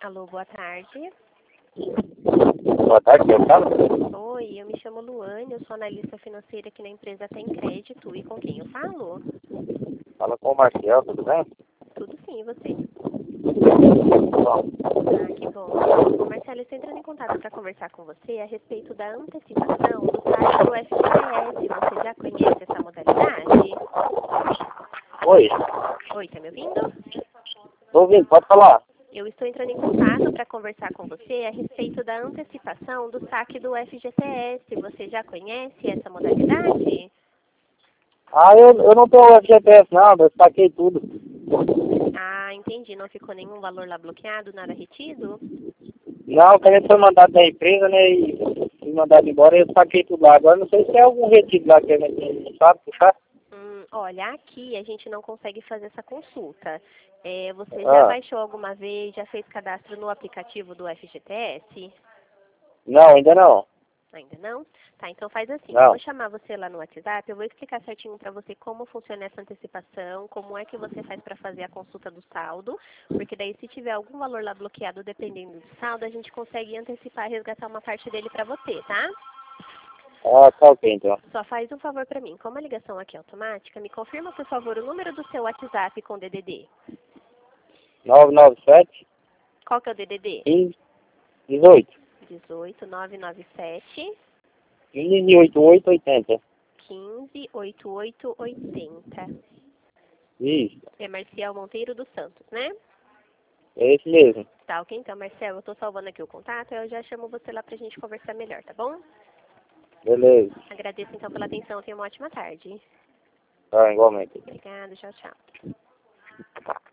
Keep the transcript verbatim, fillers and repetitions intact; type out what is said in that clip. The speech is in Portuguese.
Alô, boa tarde. Boa tarde, eu falo? Oi, eu me chamo Luane, eu sou analista financeira aqui na empresa Tem Crédito. E com quem eu falo? Fala com o Marcel, tudo bem? Tudo sim, e você? Bom, Ah, que bom. Ô, Marcelo, eu estou entrando em contato para conversar com você a respeito da antecipação do saque do F G T S. Você já conhece essa modalidade? oi, Oi, tá me ouvindo? tô ouvindo, pode falar. Eu estou entrando em contato para conversar com você a respeito da antecipação do saque do F G T S. Você já conhece essa modalidade? Ah, eu, eu não tenho F G T S não, eu saquei tudo. Ah, entendi. Não ficou nenhum valor lá bloqueado, nada retido? Não, que a gente foi mandado da empresa, né, e fui mandado embora, eu saquei tudo lá. Agora não sei se tem algum retiro lá que a gente não sabe, tá? Hum, olha, aqui a gente não consegue fazer essa consulta. É, você já Ah, baixou alguma vez, já fez cadastro no aplicativo do F G T S? não, ainda não. Ainda não? Tá, então faz assim, eu Não. vou chamar você lá no WhatsApp, eu vou explicar certinho para você como funciona essa antecipação, como é que você faz para fazer a consulta do saldo, porque daí se tiver algum valor lá bloqueado dependendo do saldo, a gente consegue antecipar e resgatar uma parte dele para você, tá? Ah, tá ok, então. Só faz um favor para mim, como a ligação aqui é automática, me confirma por favor o número do seu WhatsApp com D D D. nove nove sete, Qual que é o D D D? quinze, dezoito, dezoito, nove nove sete, quinze, oitenta e oito, oitenta. quinze, oitenta e oito, oitenta. Isso, É Marcial Monteiro dos Santos, né? é esse mesmo. Tá, ok então, Marcelo, eu tô salvando aqui o contato, eu já chamo você lá pra gente conversar melhor, tá bom? Beleza. Agradeço então pela atenção, tenha uma ótima tarde. Tá, igualmente. Obrigada, tchau, tchau.